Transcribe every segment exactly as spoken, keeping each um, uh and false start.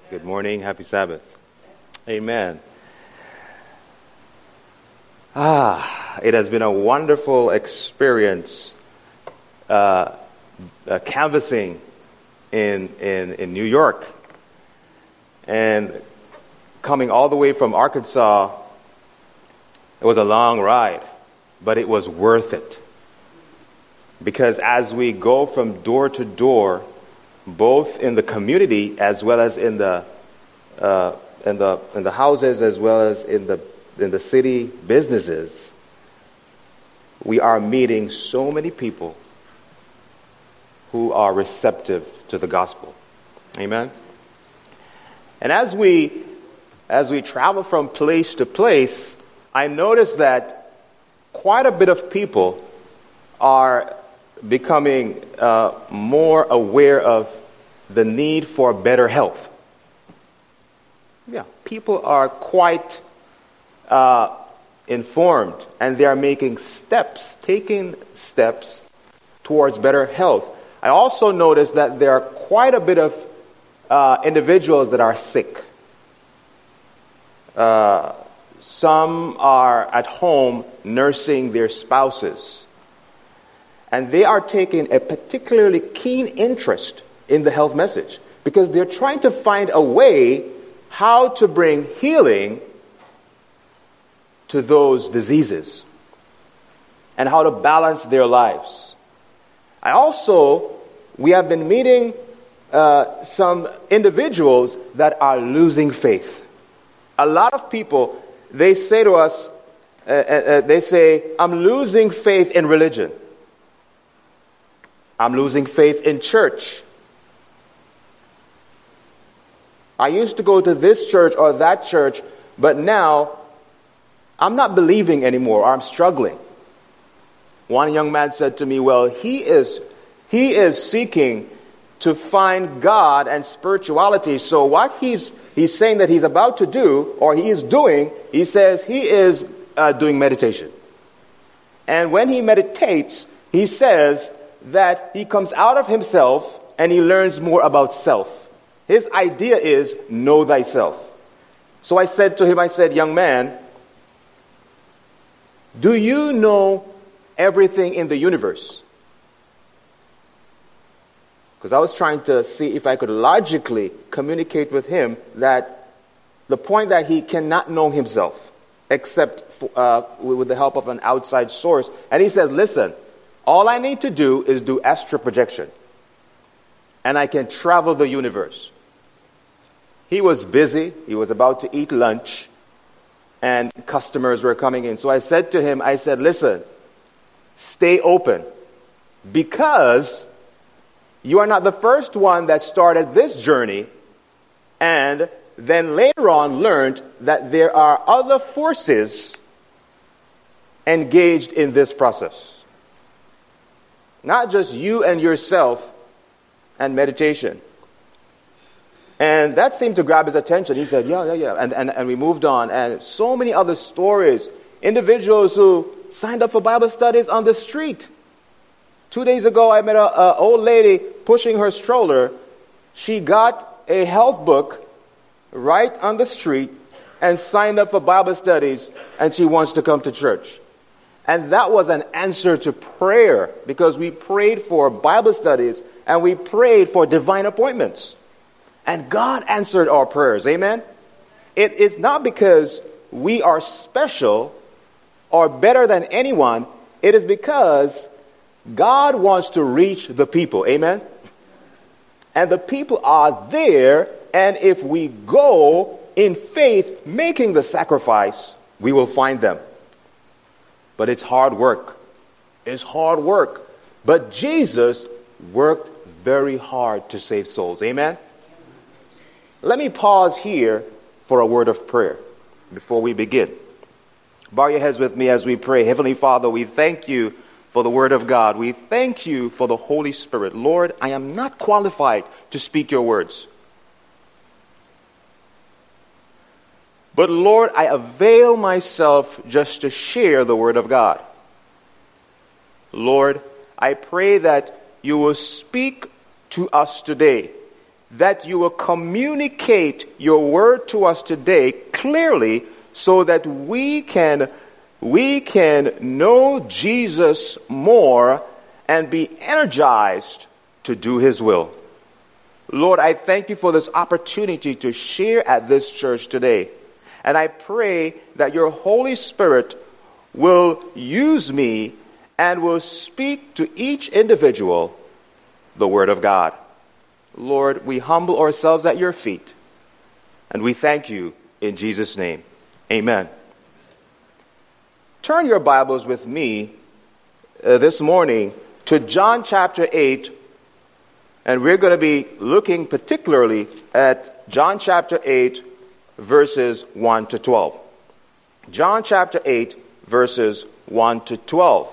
Good morning. Happy Sabbath. Amen. Ah, it has been a wonderful experience uh, uh, canvassing in, in, in New York. And coming all the way from Arkansas, it was a long ride, but it was worth it. Because as we go from door to door, both in the community as well as in the uh, in the in the houses as well as in the in the city businesses, we are meeting so many people who are receptive to the gospel. Amen. And as we as we travel from place to place, I notice that quite a bit of people are becoming uh, more aware of the need for better health. Yeah, people are quite uh, informed, and they are making steps, taking steps towards better health. I also noticed that there are quite a bit of uh, individuals that are sick. Uh, some are at home nursing their spouses. And they are taking a particularly keen interest in the health message because they're trying to find a way how to bring healing to those diseases and how to balance their lives. I also, we have been meeting uh, some individuals that are losing faith. A lot of people, they say to us, uh, uh, they say, I'm losing faith in religion. I'm losing faith in church. I used to go to this church or that church, but now I'm not believing anymore, or I'm struggling. One young man said to me, well, he is, he is seeking to find God and spirituality. So what he's, he's saying that he's about to do, or he is doing, he says he is uh, doing meditation. And when he meditates, he says that he comes out of himself and he learns more about self. His idea is know thyself. So I said to him, I said, young man, do you know everything in the universe? Because I was trying to see if I could logically communicate with him that the point that he cannot know himself except uh, with the help of an outside source. And he says, listen, all I need to do is do astral projection, and I can travel the universe. He was busy. He was about to eat lunch, and customers were coming in. So I said to him, I said, listen, stay open, because you are not the first one that started this journey, and then later on learned that there are other forces engaged in this process. Not just you and yourself and meditation. And that seemed to grab his attention. He said, yeah, yeah, yeah. And, and, and we moved on. And so many other stories. Individuals who signed up for Bible studies on the street. Two days ago, I met an old lady pushing her stroller. She got a health book right on the street and signed up for Bible studies, and she wants to come to church. And that was an answer to prayer, because we prayed for Bible studies and we prayed for divine appointments. And God answered our prayers. Amen? It, it's not because we are special or better than anyone. It is because God wants to reach the people. Amen? And the people are there, and if we go in faith, making the sacrifice, we will find them. But it's hard work. It's hard work. But Jesus worked very hard to save souls. Amen? Let me pause here for a word of prayer before we begin. Bow your heads with me as we pray. Heavenly Father, we thank you for the word of God. We thank you for the Holy Spirit. Lord, I am not qualified to speak your words. But Lord, I avail myself just to share the word of God. Lord, I pray that you will speak to us today that you will communicate your word to us today clearly so that we can, we can know Jesus more and be energized to do his will. Lord, I thank you for this opportunity to share at this church today. And I pray that your Holy Spirit will use me and will speak to each individual the word of God. Lord, we humble ourselves at your feet, and we thank you in Jesus' name. Amen. Turn your Bibles with me uh, this morning to John chapter eight, and we're going to be looking particularly at John chapter eight, verses one to twelve. John chapter eight, verses one to twelve.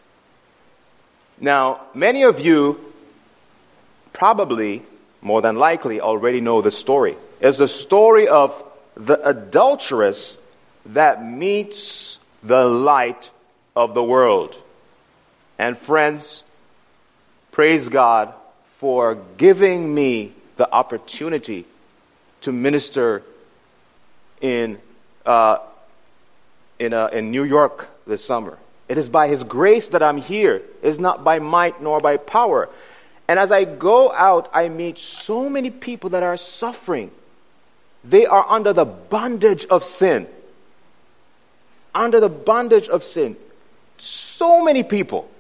Now, many of you probably, more than likely, already know the story. It's the story of the adulteress that meets the light of the world. And friends, praise God for giving me the opportunity to minister in uh, in, uh, in New York this summer. It is by his grace that I'm here. It is not by might nor by power. And as I go out, I meet so many people that are suffering. They are under the bondage of sin. Under the bondage of sin. So many people.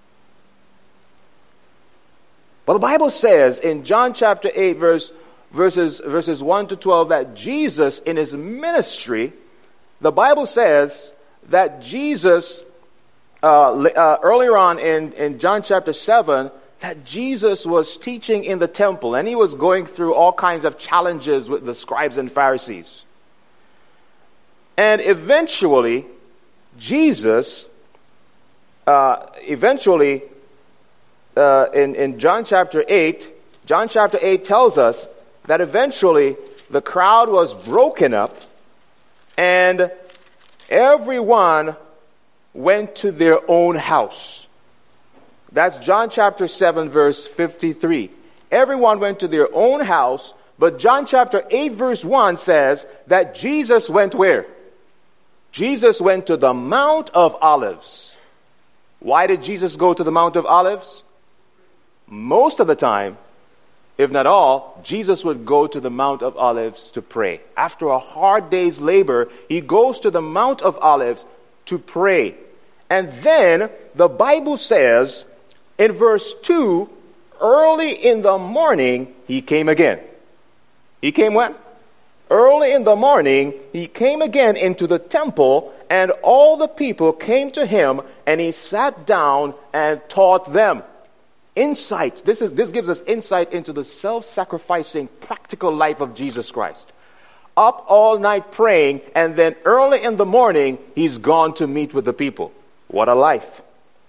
But the Bible says in John chapter eight, verse, verses, verses one to twelve, that Jesus in his ministry, the Bible says that Jesus, uh, uh, earlier on in, in John chapter seven, that Jesus was teaching in the temple, and he was going through all kinds of challenges with the scribes and Pharisees. And eventually, Jesus, uh, eventually, uh, in, in John chapter eight, John chapter eight tells us that eventually the crowd was broken up, and everyone went to their own house. That's John chapter seven, verse fifty-three. Everyone went to their own house, but John chapter eight, verse one says that Jesus went where? Jesus went to the Mount of Olives. Why did Jesus go to the Mount of Olives? Most of the time, if not all, Jesus would go to the Mount of Olives to pray. After a hard day's labor, he goes to the Mount of Olives to pray. And then the Bible says in verse two, early in the morning, he came again. He came when? Early in the morning, he came again into the temple, and all the people came to him, and he sat down and taught them. Insight. This is, this gives us insight into the self-sacrificing, practical life of Jesus Christ. Up all night praying, and then early in the morning, he's gone to meet with the people. What a life.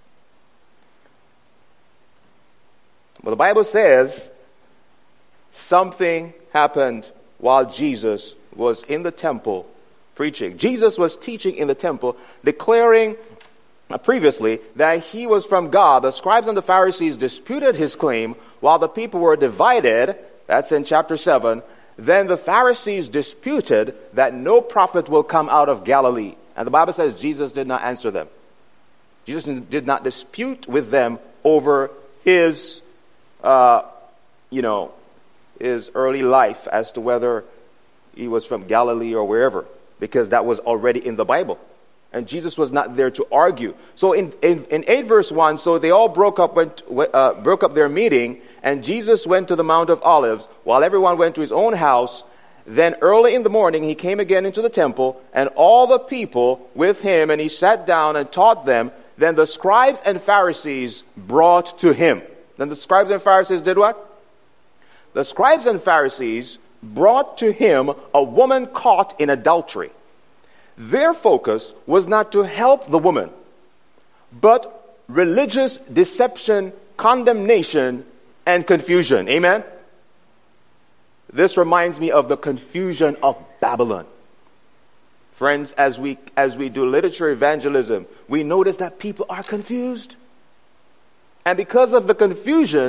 Well, the Bible says something happened while Jesus was in the temple preaching. Jesus was teaching in the temple, declaring previously that he was from God. The scribes and the Pharisees disputed his claim while the people were divided. That's in chapter seven. Then the Pharisees disputed that no prophet will come out of Galilee. And the Bible says Jesus did not answer them. Jesus did not dispute with them over his, uh, you know, his early life as to whether he was from Galilee or wherever, because that was already in the Bible. And Jesus was not there to argue. So in, in, in eight verse one, so they all broke up, went, uh, broke up their meeting, and Jesus went to the Mount of Olives while everyone went to his own house. Then early in the morning he came again into the temple, and all the people with him, and he sat down and taught them. Then the scribes and Pharisees brought to him. Then the scribes and Pharisees did what? The scribes and Pharisees brought to him a woman caught in adultery. Their focus was not to help the woman, but religious deception, condemnation, and confusion. Amen? This reminds me of the confusion of Babylon. Friends, as we as we do literature evangelism, we notice that people are confused. And because of the confusion,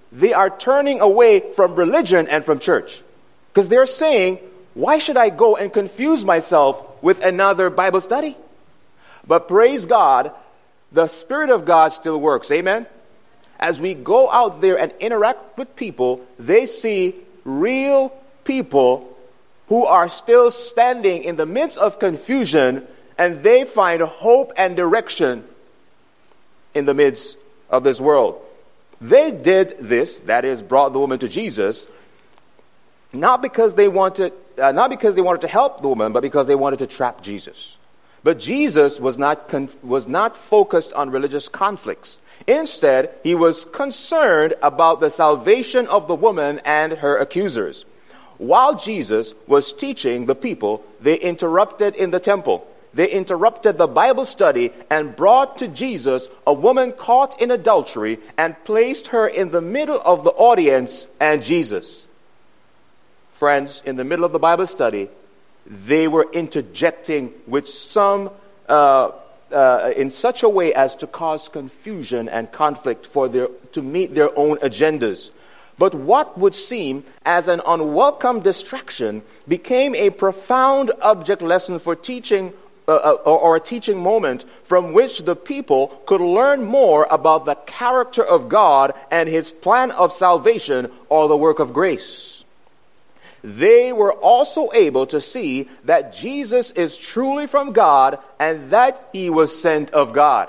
they are turning away from religion and from church. Because they're saying, why should I go and confuse myself with another Bible study? But praise God, the Spirit of God still works. Amen? As we go out there and interact with people, they see real people who are still standing in the midst of confusion, and they find hope and direction in the midst of this world. They did this, that is, brought the woman to Jesus, not because they wanted, uh, not because they wanted to help the woman, but because they wanted to trap Jesus. But Jesus was not con- was not focused on religious conflicts. Instead, he was concerned about the salvation of the woman and her accusers. While Jesus was teaching the people, they interrupted in the temple. They interrupted the Bible study and brought to Jesus a woman caught in adultery and placed her in the middle of the audience and Jesus. Friends, in the middle of the Bible study, they were interjecting with some, uh, uh, in such a way as to cause confusion and conflict for their, to meet their own agendas. But what would seem as an unwelcome distraction became a profound object lesson for teaching Uh, or, or a teaching moment from which the people could learn more about the character of God and his plan of salvation or the work of grace. They were also able to see that Jesus is truly from God and that he was sent of God.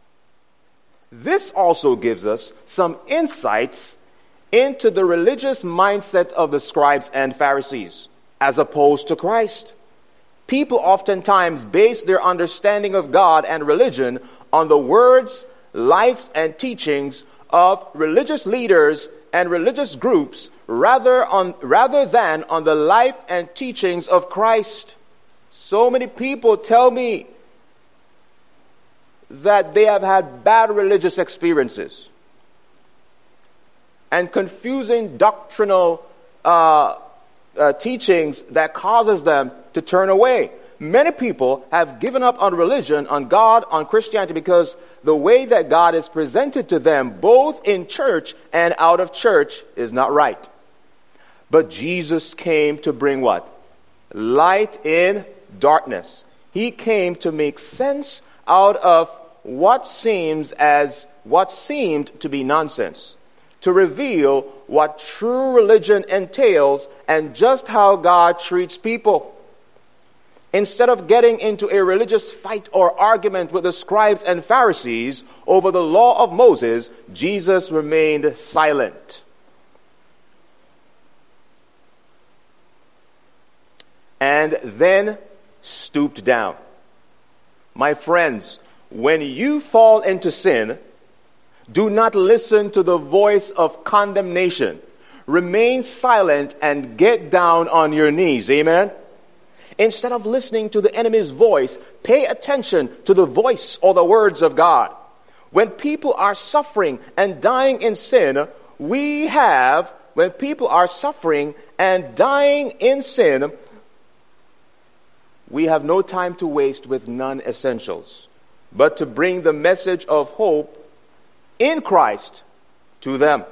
This also gives us some insights into the religious mindset of the scribes and Pharisees as opposed to Christ. People oftentimes base their understanding of God and religion on the words, lives, and teachings of religious leaders and religious groups rather on rather than on the life and teachings of Christ. So many people tell me that they have had bad religious experiences and confusing doctrinal uh, uh, teachings that causes them to turn away. Many people have given up on religion, on God, on Christianity because the way that God is presented to them, both in church and out of church, is not right. But Jesus came to bring what? Light in darkness. He came to make sense out of what seems as what seemed to be nonsense, to reveal what true religion entails and just how God treats people. Instead of getting into a religious fight or argument with the scribes and Pharisees over the law of Moses, Jesus remained silent. And then stooped down. My friends, when you fall into sin, do not listen to the voice of condemnation. Remain silent and get down on your knees. Amen? Instead of listening to the enemy's voice, pay attention to the voice or the words of God. When people are suffering and dying in sin, we have, when people are suffering and dying in sin, we have no time to waste with non-essentials, but to bring the message of hope in Christ to them.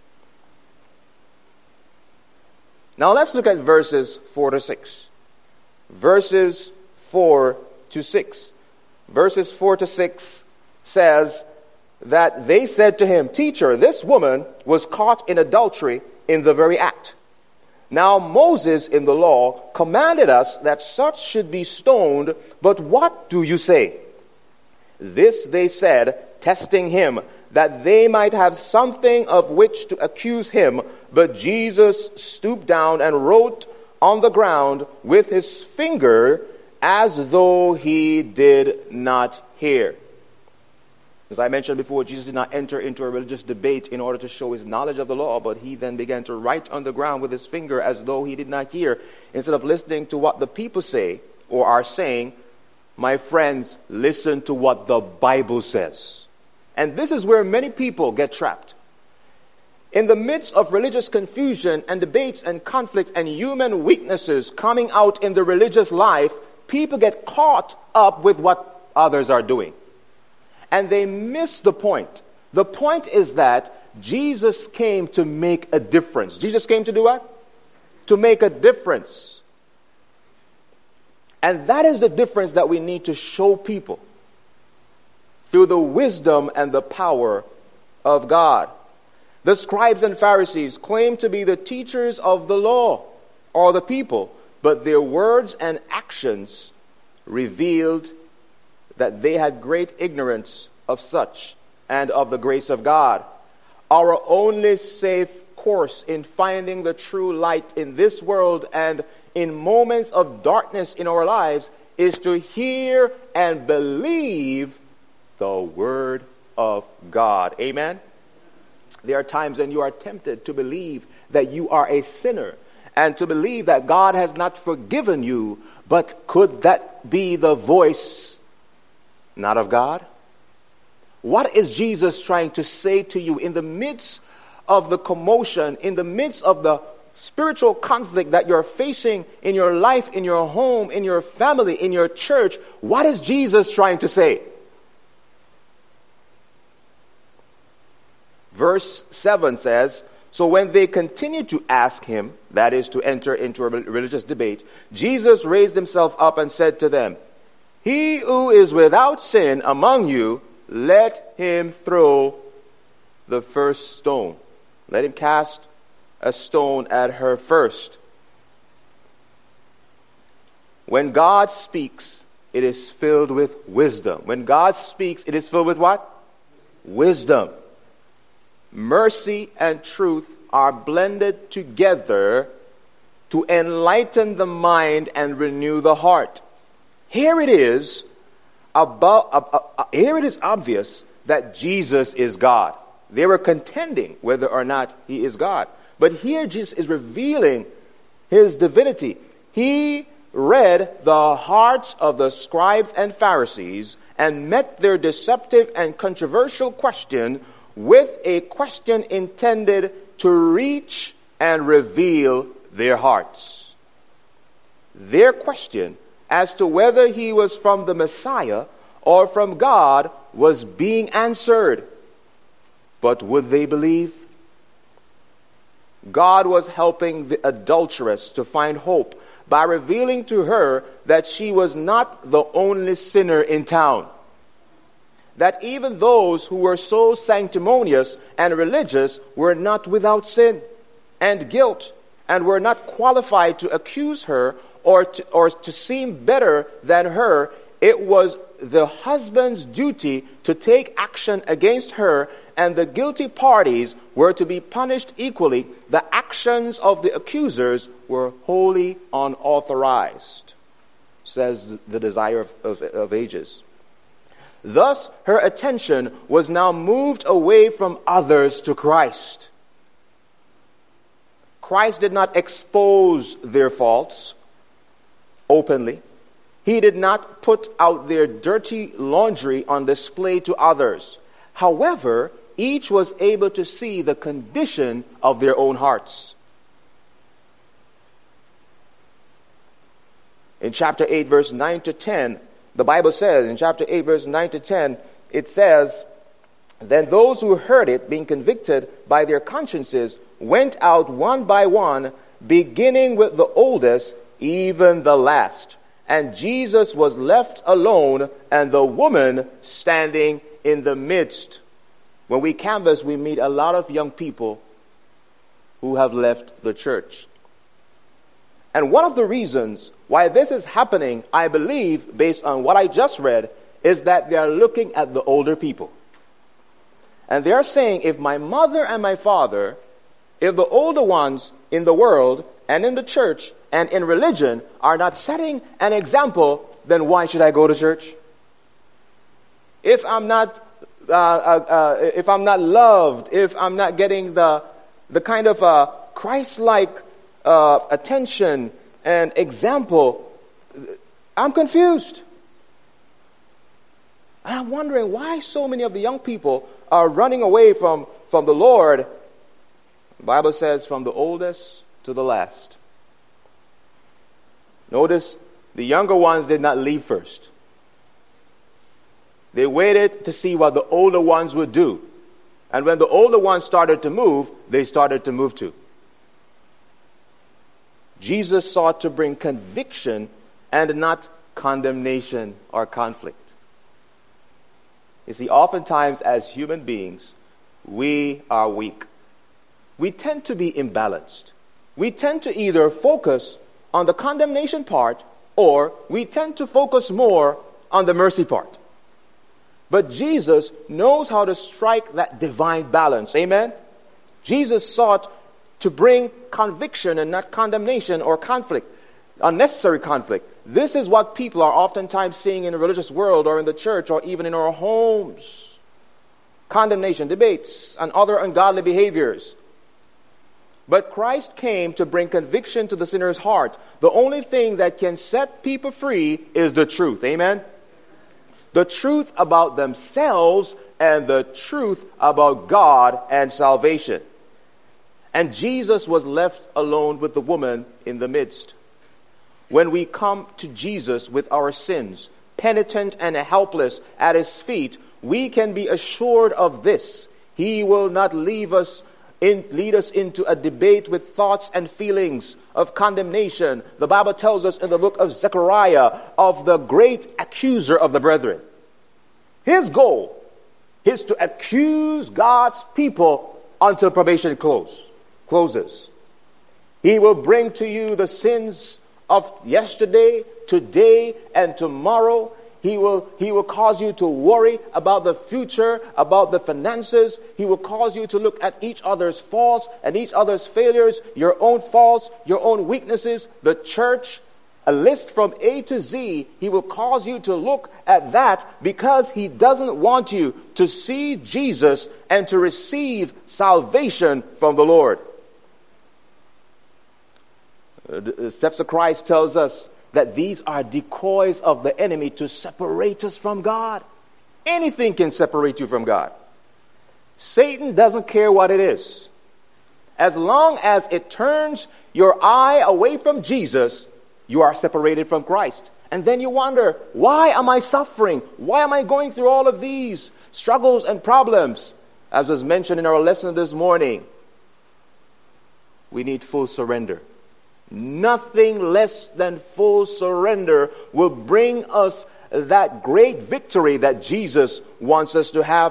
Now let's look at verses four to six. Verses four to six. Verses four to six says that they said to him, "Teacher, this woman was caught in adultery in the very act. Now Moses in the law commanded us that such should be stoned, but what do you say?" This they said, testing him, that they might have something of which to accuse him. But Jesus stooped down and wrote on the ground with his finger as though he did not hear. As I mentioned before, Jesus did not enter into a religious debate in order to show his knowledge of the law, but he then began to write on the ground with his finger as though he did not hear. Instead of listening to what the people say or are saying, my friends, listen to what the Bible says. And this is where many people get trapped. In the midst of religious confusion and debates and conflict and human weaknesses coming out in the religious life, people get caught up with what others are doing. And they miss the point The point is that Jesus came to make a difference. Jesus came to do what? To make a difference. And that is the difference that we need to show people through the wisdom and the power of God. The scribes and Pharisees claimed to be the teachers of the law or the people, but their words and actions revealed that they had great ignorance of such and of the grace of God. Our only safe course in finding the true light in this world and in moments of darkness in our lives is to hear and believe the Word of God. Amen? There are times when you are tempted to believe that you are a sinner and to believe that God has not forgiven you, but could that be the voice not of God? What is Jesus trying to say to you in the midst of the commotion, in the midst of the spiritual conflict that you're facing in your life, in your home, in your family, in your church? What is Jesus trying to say? Verse seven says, so when they continued to ask him, that is to enter into a religious debate, Jesus raised himself up and said to them, he who is without sin among you, let him throw the first stone. Let him cast a stone at her first. When God speaks, it is filled with wisdom. When God speaks, it is filled with what? Wisdom. Mercy and truth are blended together to enlighten the mind and renew the heart. Here it is about uh, uh, here it is obvious that Jesus is God. They were contending whether or not he is God. But here Jesus is revealing his divinity. He read the hearts of the scribes and Pharisees and met their deceptive and controversial question with a question intended to reach and reveal their hearts. Their question as to whether he was from the Messiah or from God was being answered. But would they believe? God was helping the adulteress to find hope by revealing to her that she was not the only sinner in town. That even those who were so sanctimonious and religious were not without sin and guilt and were not qualified to accuse her or to, or to seem better than her. It was the husband's duty to take action against her, and the guilty parties were to be punished equally. The actions of the accusers were wholly unauthorized, says the Desire of, of, of Ages. Thus, her attention was now moved away from others to Christ. Christ did not expose their faults openly. He did not put out their dirty laundry on display to others. However, each was able to see the condition of their own hearts. In chapter eight, verse nine to ten, the Bible says, in chapter eight, verse nine to ten, it says, then those who heard it, being convicted by their consciences, went out one by one, beginning with the oldest, even the last. And Jesus was left alone, and the woman standing in the midst. When we canvass, we meet a lot of young people who have left the church. And one of the reasons why this is happening, I believe, based on what I just read, is that they are looking at the older people. And they are saying, if my mother and my father, if the older ones in the world and in the church and in religion are not setting an example, then why should I go to church? If I'm not, uh, uh, uh, if I'm not loved, if I'm not getting the the kind of uh, Christ-like uh, attention and example, I'm confused. And I'm wondering why so many of the young people are running away from, from the Lord. The Bible says from the oldest to the last. Notice the younger ones did not leave first. They waited to see what the older ones would do. And when the older ones started to move, they started to move too. Jesus sought to bring conviction and not condemnation or conflict. You see, oftentimes as human beings, we are weak. We tend to be imbalanced. We tend to either focus on the condemnation part, or we tend to focus more on the mercy part. But Jesus knows how to strike that divine balance. Amen? Jesus sought to bring conviction and not condemnation or conflict, unnecessary conflict. This is what people are oftentimes seeing in the religious world or in the church or even in our homes. Condemnation, debates, and other ungodly behaviors. But Christ came to bring conviction to the sinner's heart. The only thing that can set people free is the truth. Amen? The truth about themselves and the truth about God and salvation. And Jesus was left alone with the woman in the midst. When we come to Jesus with our sins, penitent and helpless at his feet, we can be assured of this: he will not leave us in, lead us into a debate with thoughts and feelings of condemnation. The Bible tells us in the book of Zechariah of the great accuser of the brethren. His goal is to accuse God's people until probation close, closes. He will bring to you the sins of yesterday, today, and tomorrow. He will, he will cause you to worry about the future, about the finances. He will cause you to look at each other's faults and each other's failures, your own faults, your own weaknesses, the church, a list from A to Z. He will cause you to look at that because he doesn't want you to see Jesus and to receive salvation from the Lord. The steps of Christ tells us that these are decoys of the enemy to separate us from God. Anything can separate you from God. Satan doesn't care what it is. As long as it turns your eye away from Jesus, you are separated from Christ. And then you wonder, why am I suffering? Why am I going through all of these struggles and problems? As was mentioned in our lesson this morning, we need full surrender. Nothing less than full surrender will bring us that great victory that Jesus wants us to have.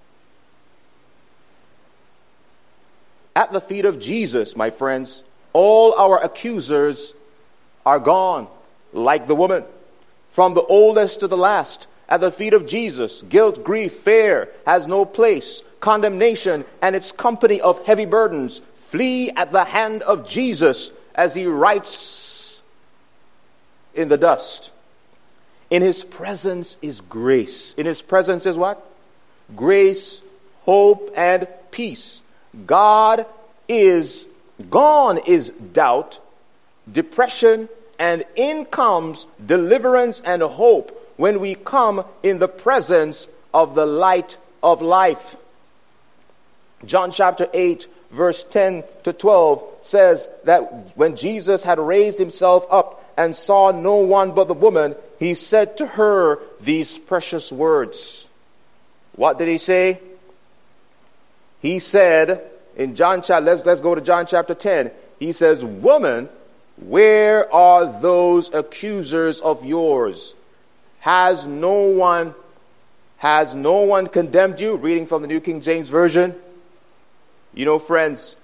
At the feet of Jesus, my friends, all our accusers are gone, like the woman. From the oldest to the last, at the feet of Jesus, guilt, grief, fear has no place. Condemnation and its company of heavy burdens flee at the hand of Jesus, as he writes in the dust. In his presence is grace. In his presence is what? Grace, hope, and peace. God is gone is doubt, depression, and in comes deliverance and hope when we come in the presence of the light of life. John chapter eight, verse ten to twelve says that when Jesus had raised himself up and saw no one but the woman, he said to her these precious words. What did he say? He said in John chapter, let's, let's go to John chapter ten. He says, "Woman, where are those accusers of yours? Has no one, has no one condemned you?" Reading from the New King James Version. You know, friends,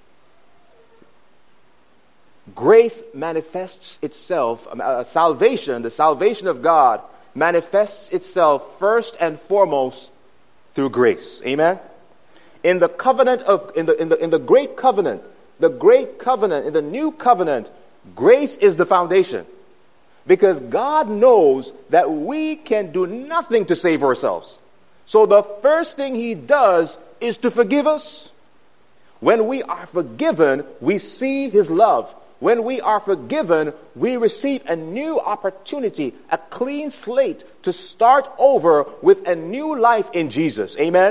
grace manifests itself, uh, salvation, the salvation of God manifests itself first and foremost through grace. Amen? In the covenant of, in the, in the, in the great covenant, the great covenant, in the new covenant, grace is the foundation. Because God knows that we can do nothing to save ourselves. So the first thing he does is to forgive us. When we are forgiven, we see his love. When we are forgiven, we receive a new opportunity, a clean slate to start over with a new life in Jesus. Amen?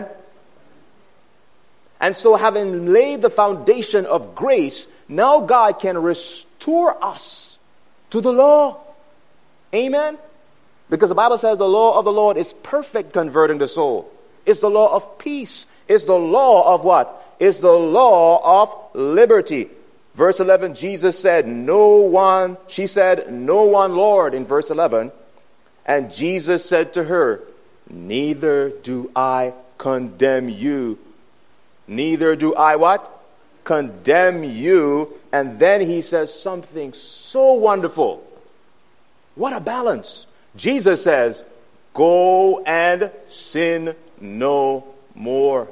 And so having laid the foundation of grace, now God can restore us to the law. Amen? Because the Bible says the law of the Lord is perfect, converting the soul. It's the law of peace. It's the law of what? It's the law of liberty. Verse eleven, Jesus said, no one, she said, no one, Lord, in verse eleven. And Jesus said to her, neither do I condemn you. Neither do I what? Condemn you. And then he says something so wonderful. What a balance. Jesus says, go and sin no more.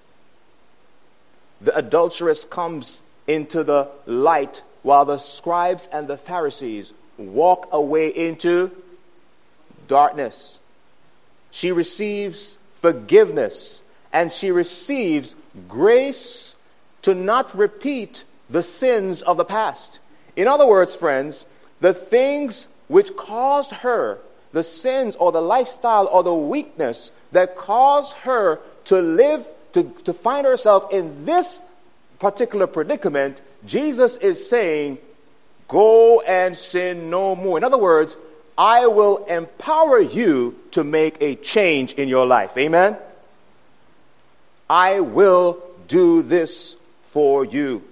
The adulteress comes into the light while the scribes and the Pharisees walk away into darkness. She receives forgiveness and she receives grace to not repeat the sins of the past. In other words, friends, the things which caused her, the sins or the lifestyle or the weakness that caused her to live, to, to find herself in this particular predicament, Jesus is saying, go and sin no more. In other words, I will empower you to make a change in your life. Amen? I will do this for you.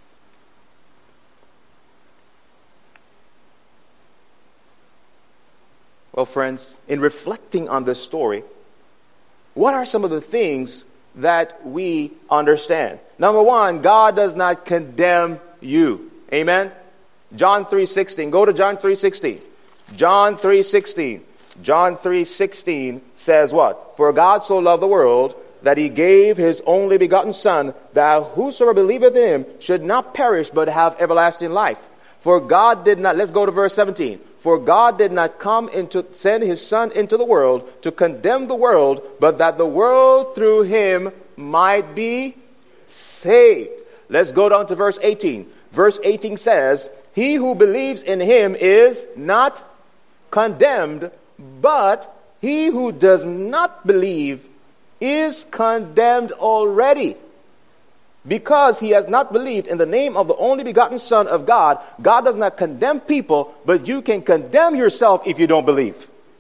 Well, friends, in reflecting on this story, what are some of the things that we understand? Number one, God does not condemn you. Amen? John three sixteen. Go to John three sixteen. John three sixteen. John three sixteen says what? For God so loved the world that he gave his only begotten Son, that whosoever believeth in him should not perish but have everlasting life. For God did not, let's go to verse seventeen. For God did not come into, send his Son into the world to condemn the world, but that the world through him might be saved. Let's go down to verse eighteen. Verse eighteen says, he who believes in him is not condemned, but he who does not believe is condemned already, because he has not believed in the name of the only begotten Son of God. God does not condemn people, but you can condemn yourself if you don't believe.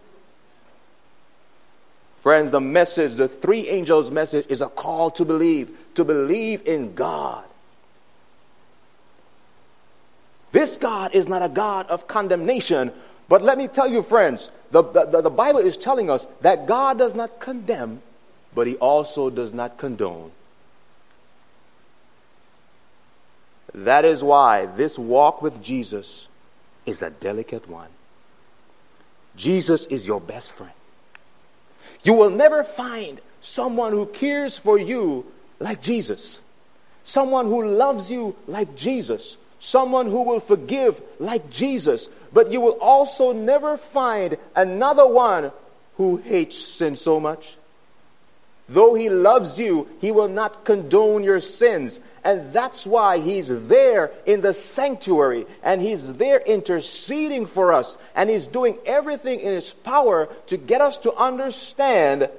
Friends, the message, the three angels' message is a call to believe, to believe in God. This God is not a God of condemnation, but let me tell you, friends, the, the, the Bible is telling us that God does not condemn, but he also does not condone. That is why this walk with Jesus is a delicate one. Jesus is your best friend. You will never find someone who cares for you like Jesus. Someone who loves you like Jesus. Someone who will forgive like Jesus. But you will also never find another one who hates sin so much. Though he loves you, he will not condone your sins. And that's why he's there in the sanctuary, and he's there interceding for us, and he's doing everything in his power to get us to understand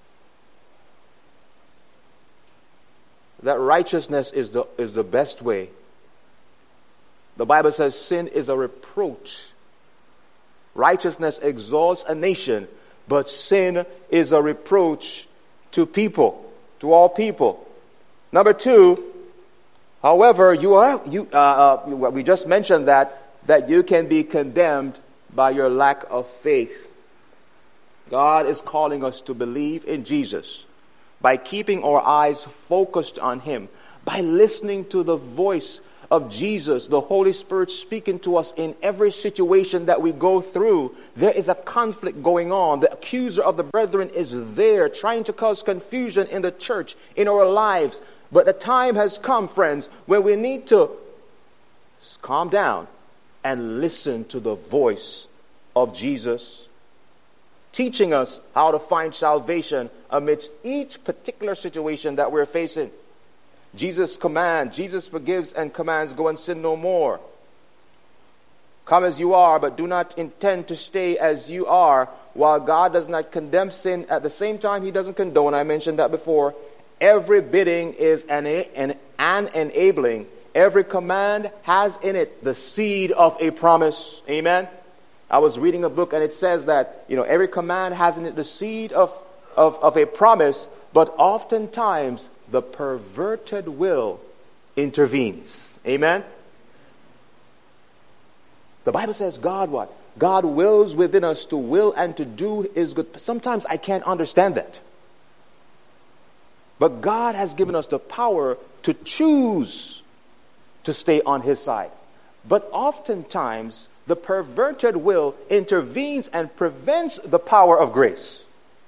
that righteousness is the, is the best way. The Bible says sin is a reproach. Righteousness exalts a nation, but sin is a reproach to people, to all people. Number two, however, you are you. Uh, uh, we just mentioned that that you can be condemned by your lack of faith. God is calling us to believe in Jesus by keeping our eyes focused on him, by listening to the voice of Jesus, the Holy Spirit speaking to us in every situation that we go through. There is a conflict going on. The accuser of the brethren is there trying to cause confusion in the church, in our lives. But the time has come, friends, when we need to calm down and listen to the voice of Jesus, teaching us how to find salvation amidst each particular situation that we're facing. Jesus commands, Jesus forgives and commands, go and sin no more. Come as you are, but do not intend to stay as you are. While God does not condemn sin, at the same time he doesn't condone. I mentioned that before. Every bidding is an, an, an enabling. Every command has in it the seed of a promise. Amen? I was reading a book and it says that, you know, every command has in it the seed of, of, of a promise, But oftentimes, the perverted will intervenes. Amen? The Bible says God what? God wills within us to will and to do His good. Sometimes I can't understand that. But God has given us the power to choose to stay on His side. But oftentimes, the perverted will intervenes and prevents the power of grace.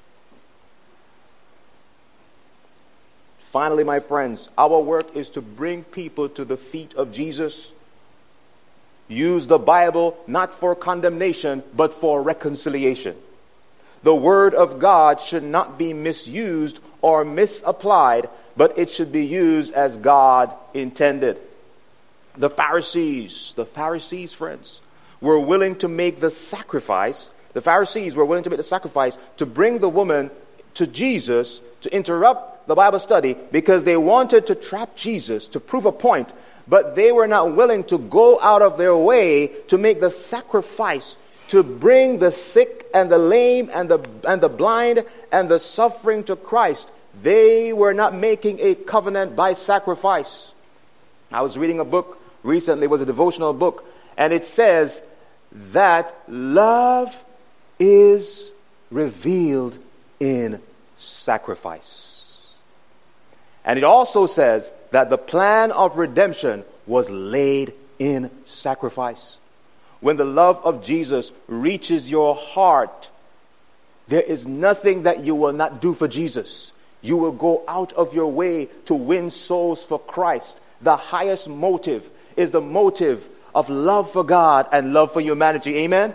Finally, my friends, our work is to bring people to the feet of Jesus. Use the Bible not for condemnation, but for reconciliation. The Word of God should not be misused or misapplied, but it should be used as God intended. The Pharisees, the Pharisees, friends, were willing to make the sacrifice. The Pharisees were willing to make the sacrifice to bring the woman to Jesus, to interrupt the Bible study, because they wanted to trap Jesus, to prove a point, but they were not willing to go out of their way to make the sacrifice to bring the sick and the lame and the and the blind and the suffering to Christ. They were not making a covenant by sacrifice. I was reading a book recently, it was a devotional book, and it says that love is revealed in sacrifice. And it also says that the plan of redemption was laid in sacrifice. When the love of Jesus reaches your heart, there is nothing that you will not do for Jesus. You will go out of your way to win souls for Christ. The highest motive is the motive of love for God and love for humanity. Amen?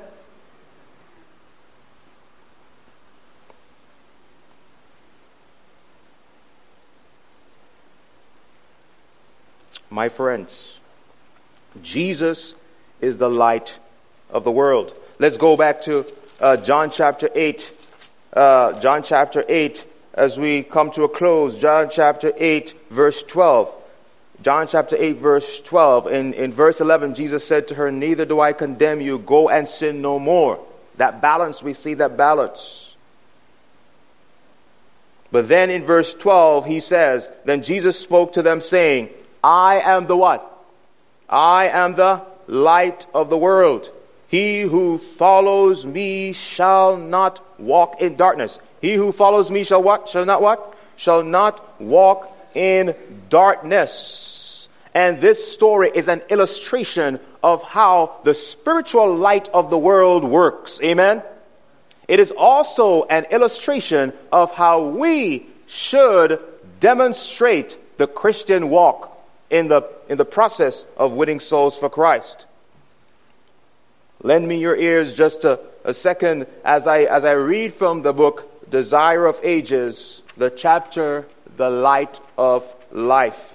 My friends, Jesus is the light of the world. Let's go back to uh, John chapter eight. Uh, John chapter eight, as we come to a close. John chapter eight, verse twelve. John chapter eight, verse twelve. In, in verse eleven, Jesus said to her, "Neither do I condemn you. Go and sin no more." That balance, we see that balance. But then in verse twelve, he says, "Then Jesus spoke to them, saying, I am the what? I am the light of the world. He who follows me shall not walk in darkness." He who follows me shall what? Shall not what? Shall not walk in darkness. And this story is an illustration of how the spiritual light of the world works. Amen? It is also an illustration of how we should demonstrate the Christian walk in the in the process of winning souls for Christ. Lend me your ears just a, a second as I as I read from the book Desire of Ages, the chapter The Light of Life.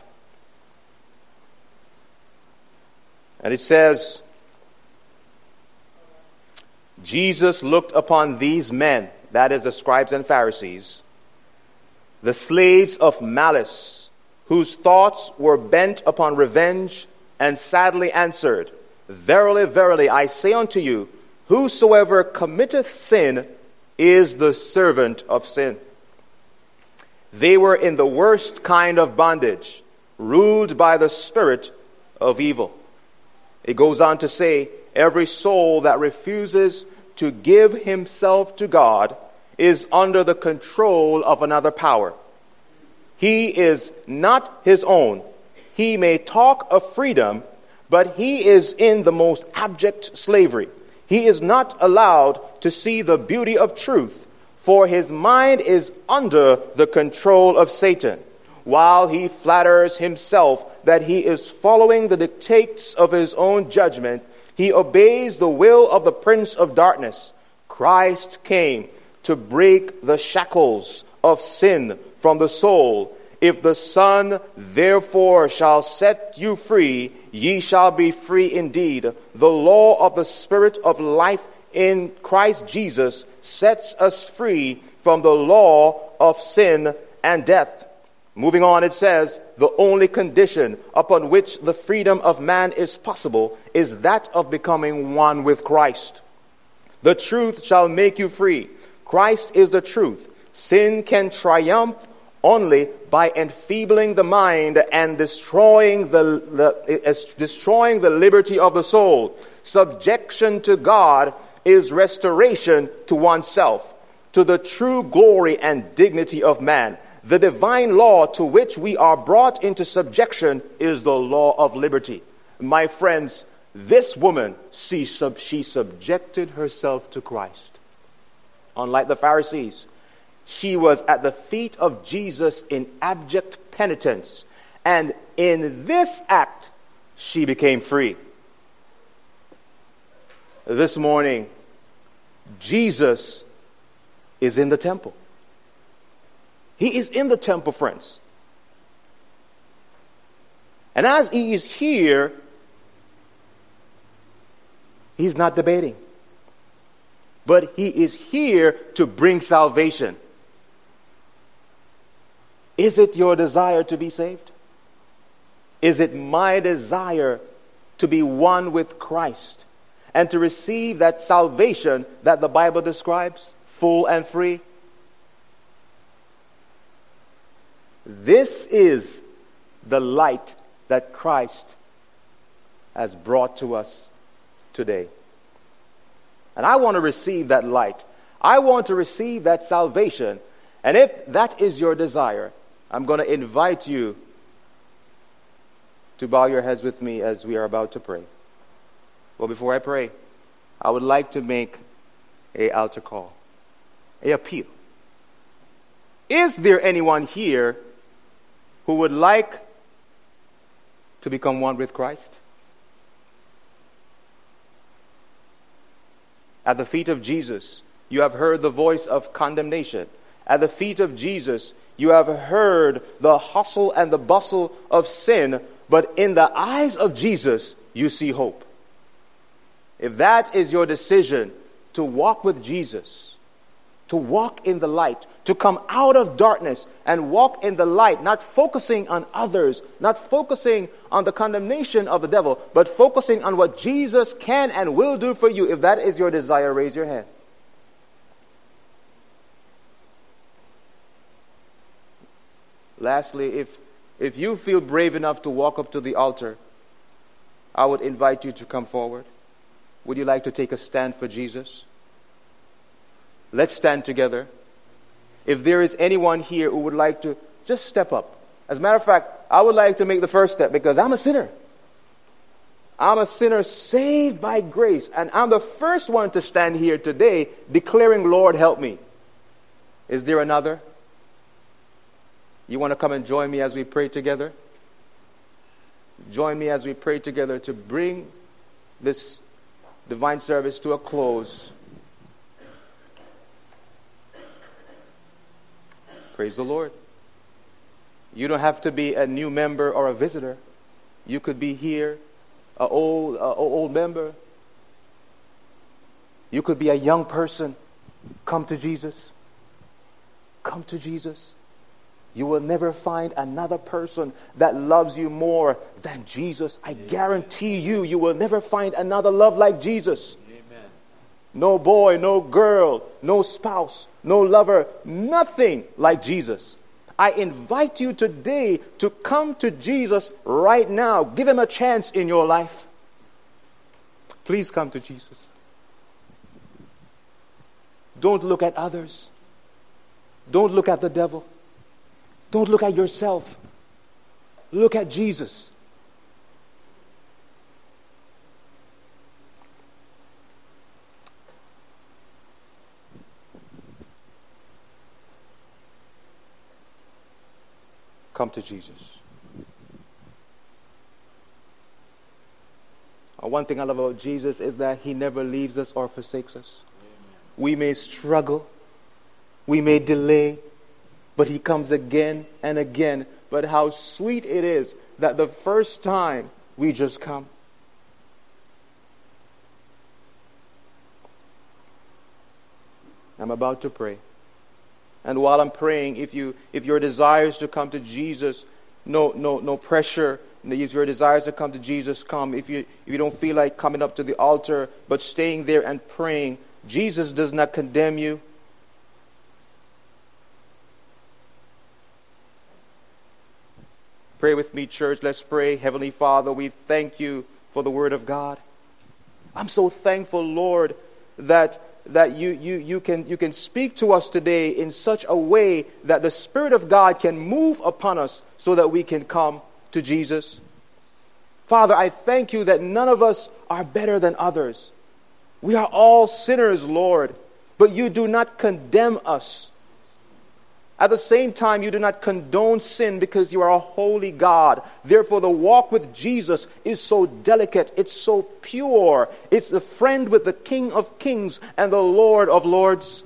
And it says, Jesus looked upon these men, that is the scribes and Pharisees, the slaves of malice, whose thoughts were bent upon revenge, and sadly answered, Verily, verily, I say unto you, whosoever committeth sin is the servant of sin. They were in the worst kind of bondage, ruled by the spirit of evil. It goes on to say, every soul that refuses to give himself to God is under the control of another power. He is not his own. He may talk of freedom, but he is in the most abject slavery. He is not allowed to see the beauty of truth, for his mind is under the control of Satan. While he flatters himself that he is following the dictates of his own judgment, he obeys the will of the prince of darkness. Christ came to break the shackles of sin from the soul. If the Son therefore shall set you free, ye shall be free indeed. The law of the Spirit of life in Christ Jesus sets us free from the law of sin and death. Moving on, it says, the only condition upon which the freedom of man is possible is that of becoming one with Christ. The truth shall make you free. Christ is the truth. Sin can triumph only by enfeebling the mind and destroying the, the uh, destroying the liberty of the soul. Subjection to God is restoration to oneself, to the true glory and dignity of man. The divine law to which we are brought into subjection is the law of liberty. My friends, this woman, she, sub, she subjected herself to Christ. Unlike the Pharisees, she was at the feet of Jesus in abject penitence. And in this act, she became free. This morning, Jesus is in the temple. He is in the temple, friends. And as he is here, he's not debating. But he is here to bring salvation. Is it your desire to be saved? Is it my desire to be one with Christ and to receive that salvation that the Bible describes, full and free? This is the light that Christ has brought to us today. And I want to receive that light. I want to receive that salvation. And if that is your desire, I'm going to invite you to bow your heads with me as we are about to pray. Well, before I pray, I would like to make a altar call, a appeal. Is there anyone here who would like to become one with Christ? At the feet of Jesus, you have heard the voice of condemnation. At the feet of Jesus, you have heard the hustle and the bustle of sin, but in the eyes of Jesus, you see hope. If that is your decision to walk with Jesus, to walk in the light, to come out of darkness and walk in the light, not focusing on others, not focusing on the condemnation of the devil, but focusing on what Jesus can and will do for you. If that is your desire, raise your hand. Lastly, if, if you feel brave enough to walk up to the altar, I would invite you to come forward. Would you like to take a stand for Jesus? Let's stand together. If there is anyone here who would like to just step up. As a matter of fact, I would like to make the first step because I'm a sinner. I'm a sinner saved by grace. And I'm the first one to stand here today declaring, Lord, help me. Is there another? You want to come and join me as we pray together? Join me as we pray together to bring this divine service to a close. Praise the Lord. You don't have to be a new member or a visitor. You could be here, an old, a old member. You could be a young person. Come to Jesus. Come to Jesus. You will never find another person that loves you more than Jesus. I guarantee you, you will never find another love like Jesus. Amen. No boy, no girl, no spouse, no lover, nothing like Jesus. I invite you today to come to Jesus right now. Give him a chance in your life. Please come to Jesus. Don't look at others. Don't look at the devil. Don't look at yourself. Look at Jesus. Come to Jesus. Uh, one thing I love about Jesus is that he never leaves us or forsakes us. Amen. We may struggle. We may delay. But he comes again and again. But how sweet it is that the first time we just come. I'm about to pray. And while I'm praying, if you if your desire is to come to Jesus, no no no pressure. If your desires to come to Jesus, come. If you if you don't feel like coming up to the altar, but staying there and praying, Jesus does not condemn you. Pray with me, church. Let's pray. Heavenly Father, we thank you for the word of God. I'm so thankful, Lord, that that you, you, you, can, you can speak to us today in such a way that the Spirit of God can move upon us so that we can come to Jesus. Father, I thank you that none of us are better than others. We are all sinners, Lord, but you do not condemn us. At the same time, you do not condone sin because you are a holy God. Therefore, the walk with Jesus is so delicate. It's so pure. It's the friend with the King of Kings and the Lord of Lords.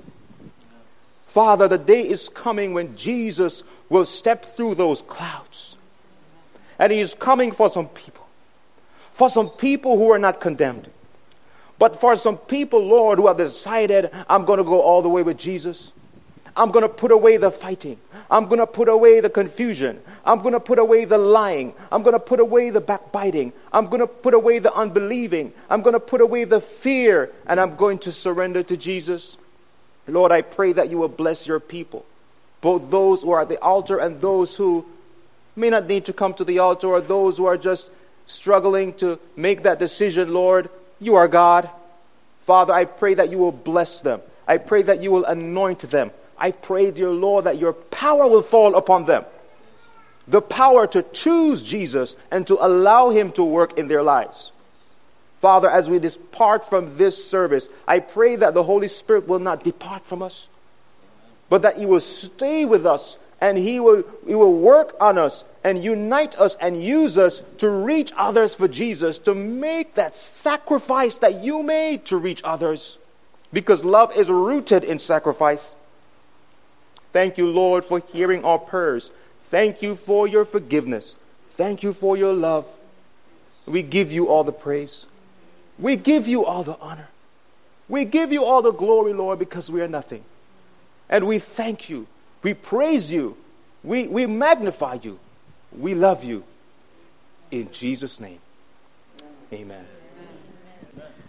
Father, the day is coming when Jesus will step through those clouds. And he is coming for some people. For some people who are not condemned. But for some people, Lord, who have decided, I'm going to go all the way with Jesus. I'm going to put away the fighting. I'm going to put away the confusion. I'm going to put away the lying. I'm going to put away the backbiting. I'm going to put away the unbelieving. I'm going to put away the fear. And I'm going to surrender to Jesus. Lord, I pray that you will bless your people. Both those who are at the altar and those who may not need to come to the altar, or those who are just struggling to make that decision. Lord, you are God. Father, I pray that you will bless them. I pray that you will anoint them. I pray, dear Lord, that your power will fall upon them. The power to choose Jesus and to allow him to work in their lives. Father, as we depart from this service, I pray that the Holy Spirit will not depart from us, but that he will stay with us and he will, he will work on us and unite us and use us to reach others for Jesus, to make that sacrifice that you made to reach others. Because love is rooted in sacrifice. Thank you, Lord, for hearing our prayers. Thank you for your forgiveness. Thank you for your love. We give you all the praise. We give you all the honor. We give you all the glory, Lord, because we are nothing. And we thank you. We praise you. We, we magnify you. We love you. In Jesus' name, amen. Amen.